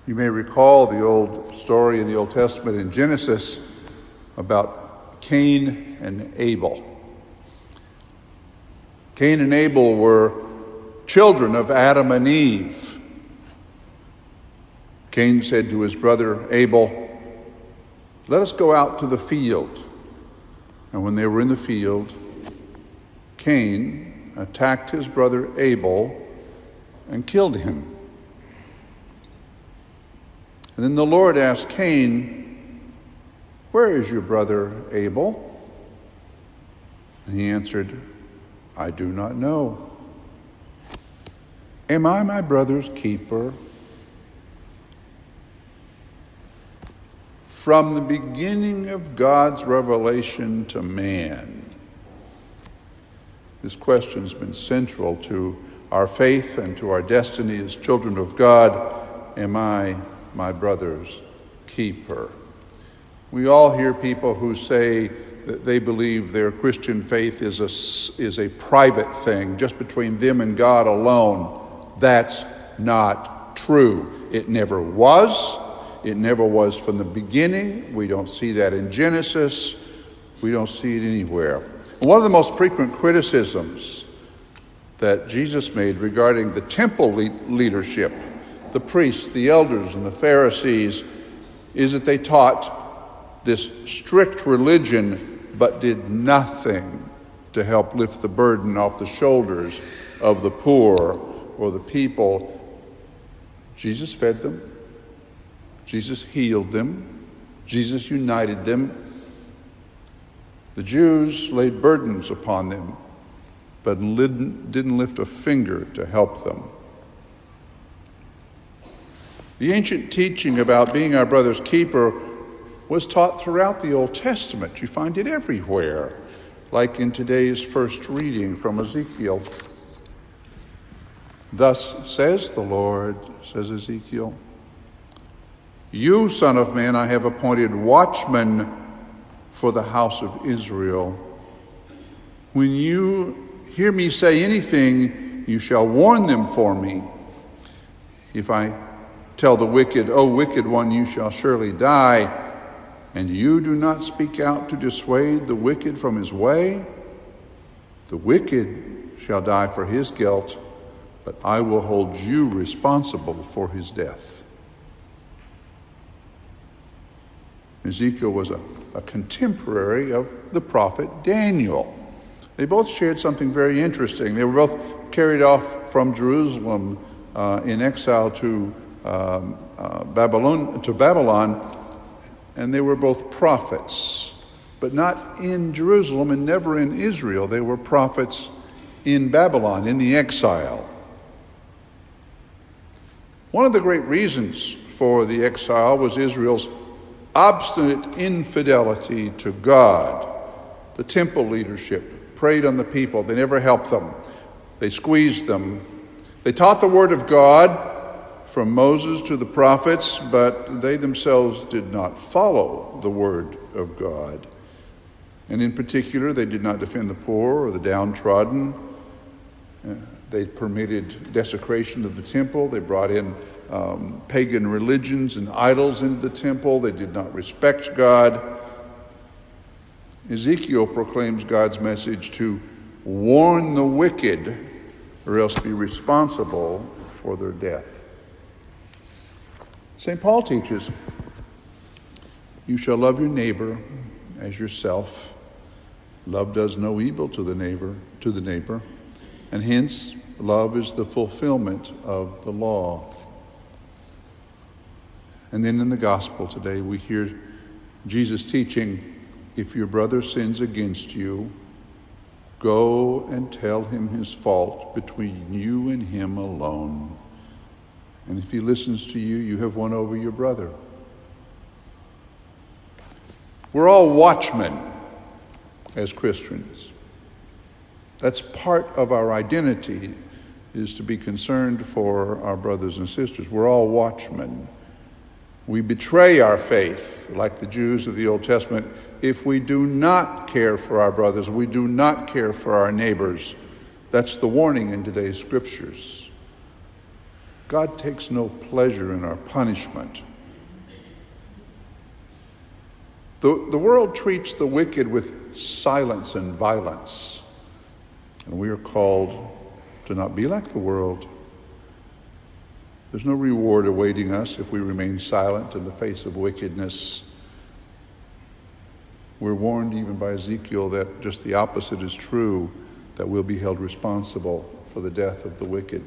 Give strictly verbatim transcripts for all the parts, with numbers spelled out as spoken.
You may recall the old story in the Old Testament in Genesis about Cain and Abel. Cain and Abel were children of Adam and Eve. Cain said to his brother Abel, "Let us go out to the field." And when they were in the field, Cain attacked his brother Abel and killed him. And then the Lord asked Cain, "Where is your brother Abel?" And he answered, "I do not know." "Am I my brother's keeper?" From the beginning of God's revelation to man, this question has been central to our faith and to our destiny as children of God. Am I my brother's keeper? We all hear people who say that they believe their Christian faith is a, is a private thing, just between them and God alone. That's not true. It never was. It never was from the beginning. We don't see that in Genesis. We don't see it anywhere. One of the most frequent criticisms that Jesus made regarding the temple le- leadership, the priests, the elders, and the Pharisees, is that they taught this strict religion but did nothing to help lift the burden off the shoulders of the poor or the people. Jesus fed them. Jesus healed them. Jesus united them. The Jews laid burdens upon them, but didn't lift a finger to help them. The ancient teaching about being our brother's keeper was taught throughout the Old Testament. You find it everywhere, like in today's first reading from Ezekiel. "Thus says the Lord," says Ezekiel, "You, son of man, I have appointed watchmen for the house of Israel. When you hear me say anything, you shall warn them for me. If I tell the wicked, 'O wicked one, you shall surely die,' and you do not speak out to dissuade the wicked from his way, the wicked shall die for his guilt, but I will hold you responsible for his death." Ezekiel was a, a contemporary of the prophet Daniel. They both shared something very interesting. They were both carried off from Jerusalem uh, in exile to um, uh, Babylon, to Babylon, and they were both prophets, but not in Jerusalem and never in Israel. They were prophets in Babylon, in the exile. One of the great reasons for the exile was Israel's obstinate infidelity to God. The temple leadership preyed on the people. They never helped them. They squeezed them. They taught the word of God from Moses to the prophets, but they themselves did not follow the word of God. And in particular, they did not defend the poor or the downtrodden. Uh, they permitted desecration of the temple. They brought in um, pagan religions and idols into the temple. They did not respect God. Ezekiel proclaims God's message to warn the wicked or else be responsible for their death. Saint Paul teaches, "You shall love your neighbor as yourself. Love does no evil to the neighbor, to the neighbor, and hence love is the fulfillment of the law." And then in the gospel today we hear Jesus teaching, "If your brother sins against you, go and tell him his fault between you and him alone. And if he listens to you, you have won over your brother." We're all watchmen as Christians. That's part of our identity, is to be concerned for our brothers and sisters. We're all watchmen. We betray our faith, like the Jews of the Old Testament, if we do not care for our brothers, we do not care for our neighbors. That's the warning in today's scriptures. God takes no pleasure in our punishment. The, the world treats the wicked with silence and violence, and we are called to not be like the world. There's no reward awaiting us if we remain silent in the face of wickedness. We're warned even by Ezekiel that just the opposite is true, that we'll be held responsible for the death of the wicked.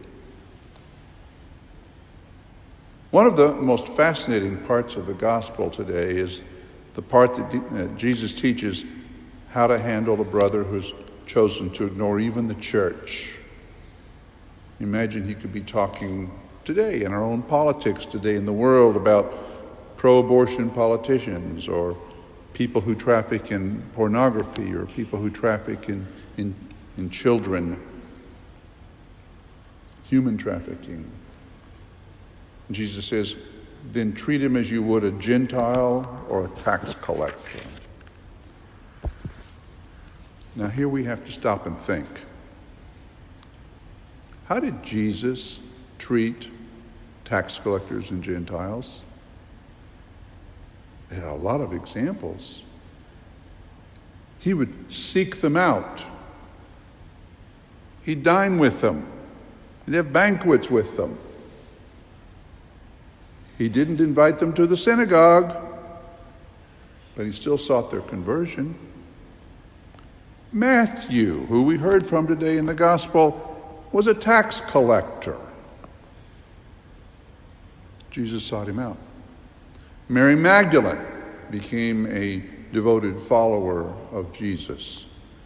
One of the most fascinating parts of the gospel today is the part that Jesus teaches how to handle a brother who's chosen to ignore even the church. Imagine he could be talking today in our own politics today in the world about pro-abortion politicians, or people who traffic in pornography, or people who traffic in, in, in children, human trafficking. And Jesus says, then treat him as you would a Gentile or a tax collector. Now here we have to stop and think. How did Jesus treat tax collectors and Gentiles? There are a lot of examples. He would seek them out. He'd dine with them. He'd have banquets with them. He didn't invite them to the synagogue, but he still sought their conversion. Matthew, who we heard from today in the gospel, was a tax collector. Jesus sought him out. Mary Magdalene became a devoted follower of Jesus.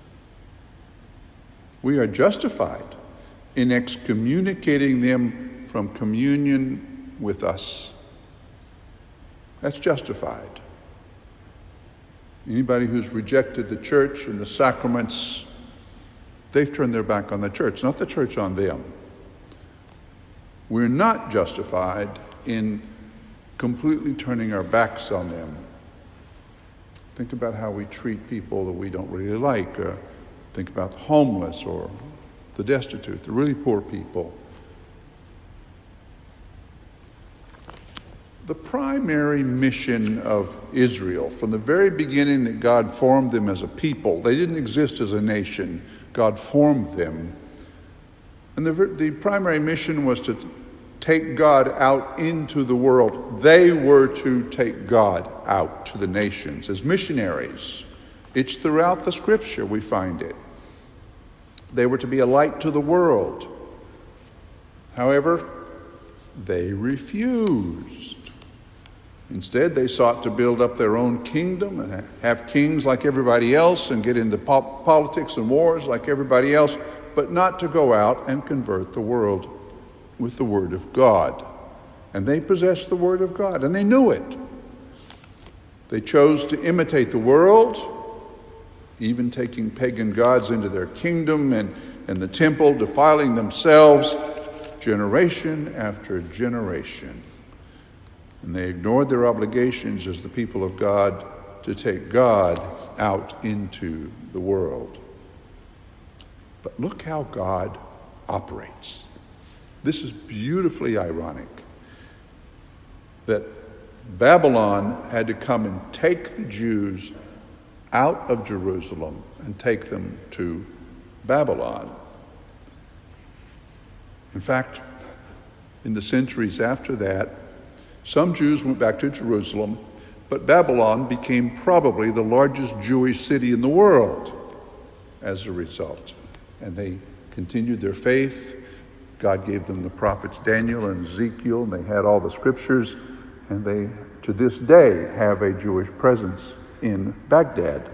We are justified in excommunicating them from communion with us. That's justified. Anybody who's rejected the church and the sacraments, they've turned their back on the church, not the church on them. We're not justified in completely turning our backs on them. Think about how we treat people that we don't really like. Uh, think about the homeless or the destitute, the really poor people. The primary mission of Israel, from the very beginning that God formed them as a people, they didn't exist as a nation. God formed them. And the, the primary mission was to take God out into the world. They were to take God out to the nations as missionaries. It's throughout the scripture we find it. They were to be a light to the world. However, they refused. Instead, they sought to build up their own kingdom and have kings like everybody else and get into po- politics and wars like everybody else, but not to go out and convert the world with the Word of God. And they possessed the Word of God, and they knew it. They chose to imitate the world, even taking pagan gods into their kingdom and, and the temple, defiling themselves generation after generation. And they ignored their obligations as the people of God to take God out into the world. But look how God operates. This is beautifully ironic that Babylon had to come and take the Jews out of Jerusalem and take them to Babylon. In fact, in the centuries after that, some Jews went back to Jerusalem, but Babylon became probably the largest Jewish city in the world as a result. And they continued their faith. God gave them the prophets Daniel and Ezekiel, and they had all the scriptures, and they, to this day, have a Jewish presence in Baghdad.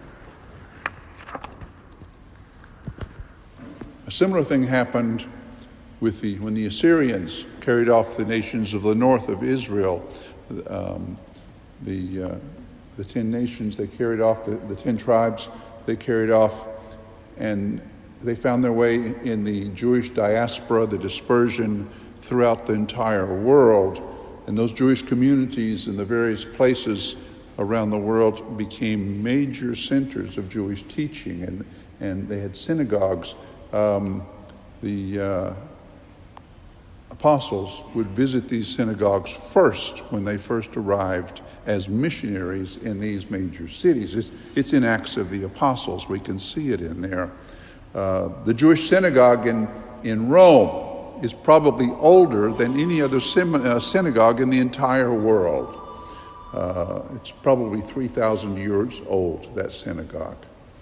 A similar thing happened with the when the Assyrians carried off the nations of the north of Israel. Um, the uh, the ten nations they carried off, the, the ten tribes they carried off, and they found their way in the Jewish diaspora, the dispersion throughout the entire world. And those Jewish communities in the various places around the world became major centers of Jewish teaching, and, and they had synagogues. Um, the uh, apostles would visit these synagogues first when they first arrived as missionaries in these major cities. It's, it's in Acts of the Apostles. We can see it in there. Uh, the Jewish synagogue in, in Rome is probably older than any other sim, uh, synagogue in the entire world. Uh, it's probably three thousand years old, that synagogue.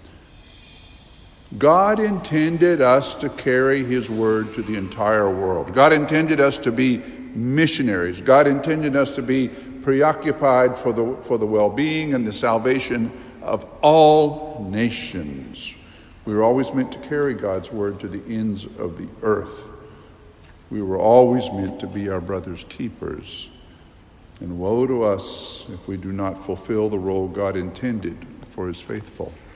God intended us to carry his word to the entire world. God intended us to be missionaries. God intended us to be preoccupied for the, for the well-being and the salvation of all nations. We were always meant to carry God's word to the ends of the earth. We were always meant to be our brother's keepers. And woe to us if we do not fulfill the role God intended for his faithful.